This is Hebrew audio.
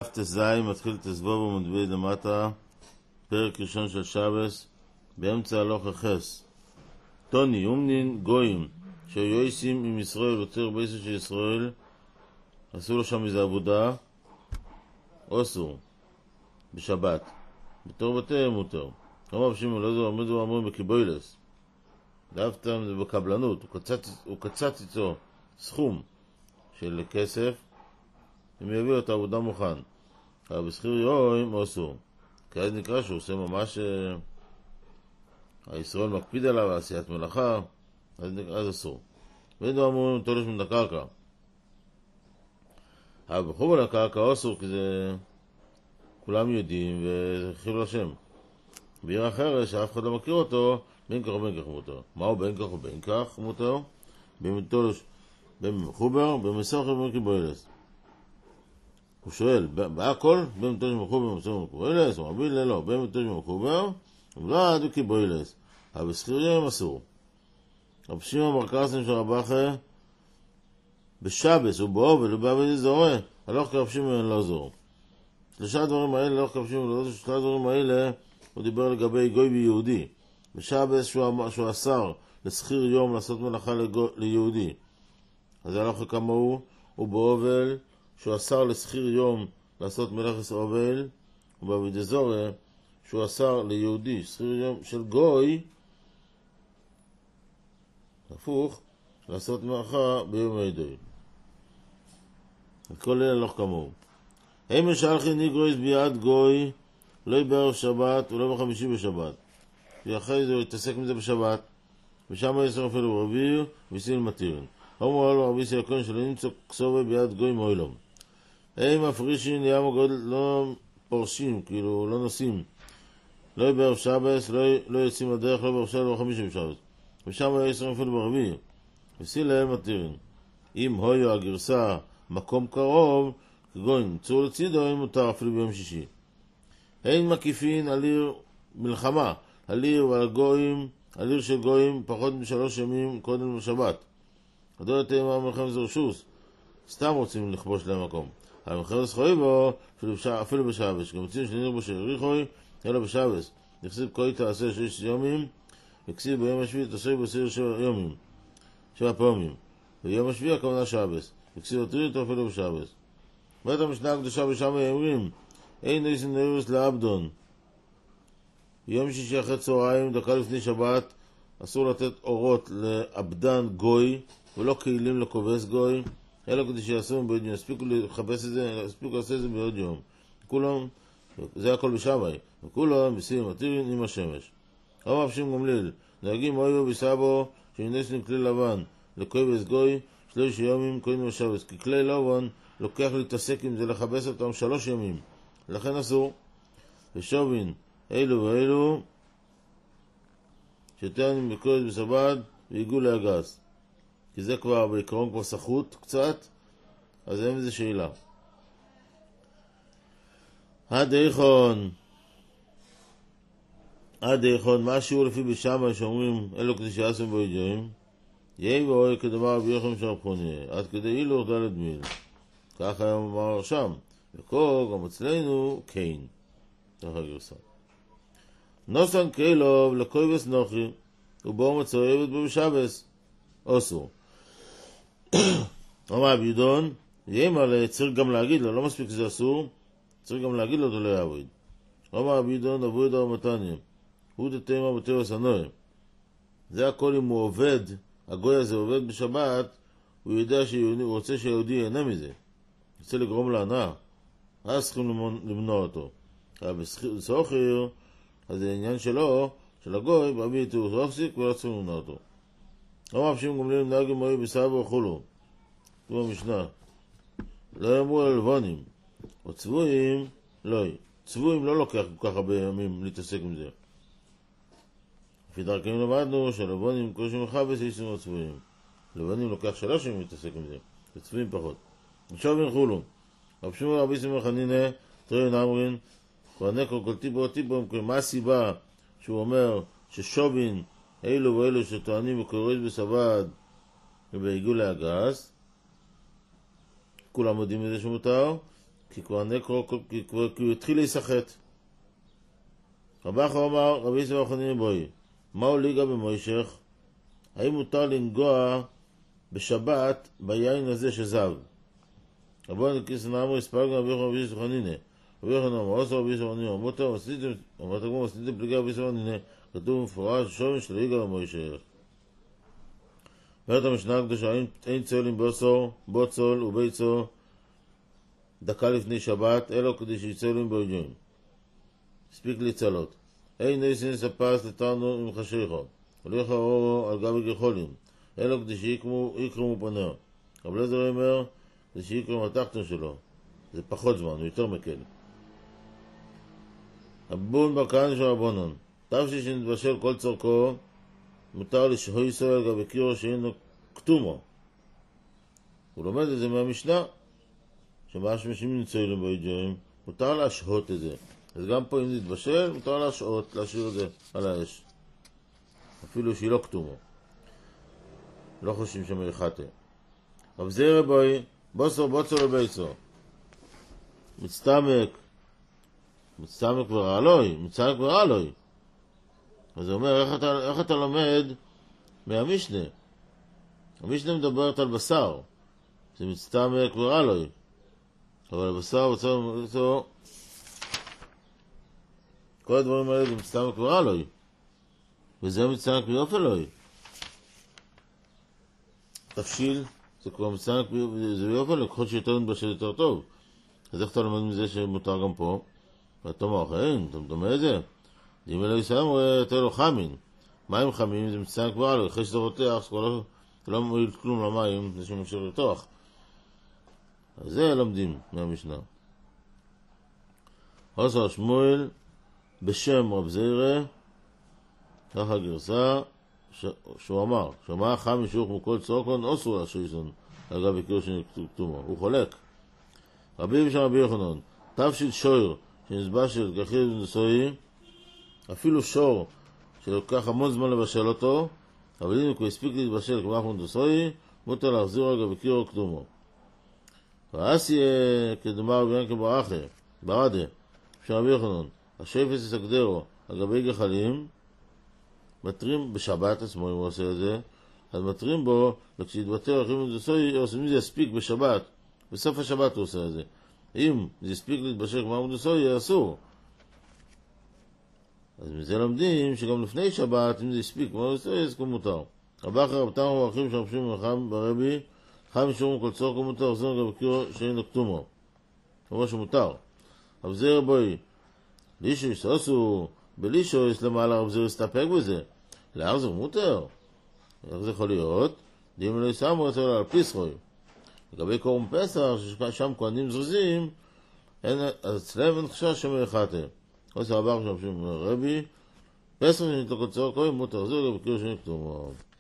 תזיים מתחיל תסבוב ומדבי למטה, פרק ראשון של שבס, באמצע הלוך החס. טוני, אומנין, גויים, שיועסים עם ישראל, יותר בייסו של ישראל, עשו לו שם איזו עבודה, אוסור, בשבת. בתור בתי מותר. כמה אנשים לא זו, עומד ואמרים בקיבוילס. דווקא זה בקבלנות, הוא קצת איתו סכום של כסף, הם יביאו את העבודה מוכן. אבל בשכיר יום אוסור. כי אז נקרא שהוא עושה ממש הישראל מקפיד עליו עשיית מלאכה, אז אסור. ואין אמורים תולש מן הקרקע. אבל בחוב על הקרקע אסור, כי זה כולם יודעים וזה חילול השם. בעיר אחרת שאף אחד לא מכיר אותו, בין כך ובין כך מותר. מהו בין כך ובין כך מותר? במחובר, במסוכר ובקיבוילס. הוא שואל, בהכל, במתוש מחובר, במסוכר ובקיבוילס, הוא מביל ללא, במתוש מחובר, ולא עד וקיבוילס. אבל בשכיר יום אסור. רב שמעון בר קרסם של רב אחא, בשבס ובאובל ובעבד זורע, הלוך כרב שמעון לא זור. שלושה דברים האלה, הלוך כרב שמעון לא זור, שלושה דברים האלה, הוא דיבר לגבי גוי ויהודי. בשבס שהוא אסר לשכיר יום לעשות מלאכה ליהודי. אז הלוך כמוהו, ובאובל שהוא אסר לשכיר יום לעשות מלאכת אובל, ובעבד זורע שהוא אסר ליהודי, שכיר יום של גוי, הפוך, לעשות מלאכה ביום העדוי. כל אלה הלוך כמוהו. הם משלחי ניגרויס ביד גוי, לא בערב שבת ולא בחמישי בשבת. ואחרי זה הוא יתעסק עם זה בשבת, ושם יסר אפילו רביעי וסיל מתירן. אמרו לו רבי סייקון שלא נמצא כסובה ביד גוי מוילום. הם מפרישים לים הגודל, לא פורשים, כאילו לא נוסעים. לא בערב שבת, לא יוצאים לדרך, לא בערב שבת ולא בחמישי בשבת. ושם יסר אפילו ברביעי וסיל להם מתירן. אם הויו הגרסה מקום קרוב, כגון צור לצידו, אם מותר אפילו ביום שישי. אין מקיפין על עיר מלחמה, על עיר ועל גויים, על עיר של גויים פחות מ3 ימים קודם לשבת. הדור יותר מה מלחמת זרשוס, סתם רוצים לכבוש להם מקום. אבל מלחמת זכוי בו, אפילו בשבס, גם מציעים שניר בו של ריחוי, אלא בשבס. נכסיב כוי תעשה 6 יומים, וכסיב ביום השביעי תעשה בסיר 7 יומים, 7 פעמים. ביום השביעי הכוונה שבס, וכסיב הטריד אותו אפילו בשבס. בית המשנה הקדושה בשם אומרים, אין ניסן נרוס לאבדון. יום שישי אחרי צהריים, דקה לפני שבת, אסור לתת אורות לאבדן גוי, ולא כלים לכובס גוי, אלא כדי שיעשו בעוד יום. הספיקו לחפש את זה, הספיקו לעשות את זה בעוד יום. כולם, זה הכל בשבי, וכולם בסירים מתירים עם השמש. רב אבשים גמליאל, נהגים אויו בסבו, שניסן כלי לבן, לכובס גוי, 3 ימים קודם לשבס, כי כלי לבן לוקח להתעסק עם זה, לחפש אותם 3 ימים. לכן אסור. ושובין אילו ואילו שתיים בקודש בסבד והגיעו להגס, כי זה כבר בעיקרון כבר סחוט קצת, אז אין איזה שאלה. עד איכון מה השיעור לפי בשמה שאומרים אלו כדי שיעשו בו ידועים, יהי ואוי כדבר רבי יוחנן של רב חוניה עד כדי אילו דלת מיל, ככה היום אמר שם, וכה גם אצלנו קיין, ככה גרסה. נוסן קילוב לקויבס נוחי, ובואו מצויבת בו בשבס, אוסור. אמר בידון, יאמר צריך גם להגיד לו, לא מספיק שזה אסור, צריך גם להגיד לו אותו לא יעבוד. אמר בידון, אבוי דבר מתניה, הוא תתאמה בטבע סנויה. זה הכל אם הוא עובד, הגוי הזה עובד בשבת, הוא יודע שהוא רוצה שהיהודי ייהנה מזה. רוצה לגרום להנאה, אז צריכים למנוע אותו. אבל בסוחר, אז זה עניין שלו, של הגוי, בביט הוא סוחסיק ולא צריכים למנוע אותו. אמר פשים גמליאל נהגים מועי בסבו וכולו. זו המשנה. לא יאמרו על לבונים, או צבועים, לא. צבועים לא לוקח כל כך הרבה ימים להתעסק עם זה. לפי דרכם למדנו שלבונים קושי מחבס איסים הצבועים. לבונים לוקח 3 ימים להתעסק עם זה, וצבועים פחות. ושוב חולו. רב שמעון רבי שמעון חנינא תראין אמרין כהנקו כל טיפו מה הסיבה שהוא אומר ששובין אילו ואילו שטוענים וקוראים בסבד ובהגיעו להגס, כולם יודעים את זה שמותר, כי הוא התחיל להיסחט. רבא אחר אמר, רבי יצחק חנינא בוי, מהו ליגה במוישך? האם מותר לנגוע בשבת ביין הזה שזב? רבו נקיס נאמר הספק רבי יצחק חנינא. רבי יצחק נאמר, עושה רבי יצחק חנינא, מותר עשיתם פליגה רבי יצחק חנינא, כתוב מפורש שום של ליגה במוישך. אומרת המשנה הקדושה, אין צולין בוצול וביצו דקה לפני שבת, אלו כדי שיצולין באויג'ים. הספיק לצלות. אין ניסין ספס לטענו עם חשיכו, הוליך אורו על גבי גחולים, אלו כדי שיקרמו פנר. רב אליעזר אומר, זה שיקרם התחתון שלו. זה פחות זמן, הוא יותר מקל. הבון בקן של רבונן, תפשי שנתבשל כל צורכו, מותר לשהוי סועל גבי קירו שאינו כתומו. הוא לומד את זה מהמשנה, שמשמשים נצוילים באויג'ים, מותר להשהות את זה. אז גם פה אם זה יתבשל, מותר להשעות, להשאיר את זה על האש. אפילו שהיא לא כתומו. לא חושבים שם יחתה. רב זירא בוי, בוסר לביצו. מצטמק ורע לוי. אז הוא אומר, איך אתה לומד מהמשנה? המשנה מדברת על בשר. זה מצטמק ורע לוי. אבל הבשר, כל הדברים האלה זה מצטמק ורע לוי. וזה מצטמק ויופי לוי. תפשיל, זה כבר מצטמק ויופי לוי, ככל שיותר נתבשל יותר טוב. אז איך אתה לומד מזה שמותר גם פה? ואתה אומר, אין, אתה מדמה את זה? אם אלוהי סיים, הוא יתן לו חמין. מים חמים זה מצטמק ורע לוי. אחרי שזה רותח, לא מועיל כלום למים, זה שממשל רתוח. אז זה לומדים מהמשנה. עושה שמואל בשם רב זירא, ככה גרסה, שהוא אמר, שמע חמי שוך מכל צורקון, אוסו לשויסון, אגב יקיר שנכתומו. הוא חולק. רבי בשם רבי יוחנן, תפשיל שויר, שנסבש של גחיר ונשואי, אפילו שור, שלוקח המון זמן לבשל אותו, אבל אם הוא הספיק להתבשל כמח ונשואי, מותר להחזיר אגב יקיר וכתומו. ועשי כדומר רבי ינקל ברדה, בשם רבי יוחנן, השפס יסקדרו על גבי גחלים, מטרים בשבת עצמו, אם הוא עושה את זה, אז מטרים בו, וכשהתבטר אחים ונדוסוי, אם זה יספיק בשבת, בסוף השבת הוא עושה את זה. אם זה יספיק להתבשל כמו ונדוסוי, יהיה אסור. אז מזה לומדים שגם לפני שבת, אם זה יספיק כמו ונדוסוי, אז כמו מותר. רבא אחר רבתם ומרחים שרפשים ממחם ברבי, חם ישורם כל צור כמו מותר, אחזור גם בקירו שאין לו כתומו. כמו שמותר. רב זירא בוי, לישו יסעסו, בלישו יש למעלה רב זירא יסתפק בזה. לאר זה מותר. איך זה יכול להיות? דיום אלוהי סמו יצא לו על פיסחוי. לגבי קורם פסח, ששם כהנים זריזים, אז אצלם אין חשש שמר יחתה. עושה רבא שם רבי, פסח שנתלו כל צור, כל מותר, זה גם בקירו שאין כתומו.